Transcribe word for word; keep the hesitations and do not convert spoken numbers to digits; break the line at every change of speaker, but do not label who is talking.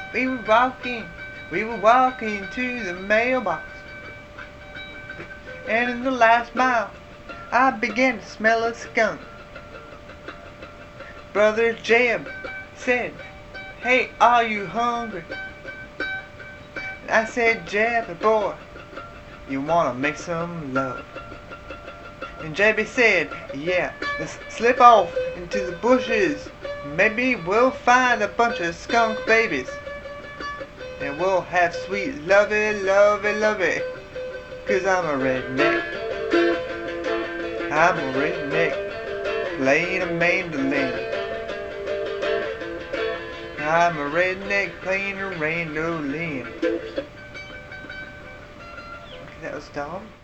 We were walking, we were walking to the mailbox. And in the last mile, I began to smell a skunk. Brother Jeb said, "Hey, are you hungry?" And I said, "Jeb, boy, you wanna make some love?" And Jebby said, "Yeah, let's slip off into the bushes. Maybe we'll find a bunch of skunk babies. And we'll have sweet lovey, lovey, lovey. 'Cause I'm a redneck. I'm a redneck playing a mandolin. I'm a redneck playing a mandolin." Okay, that was Dom.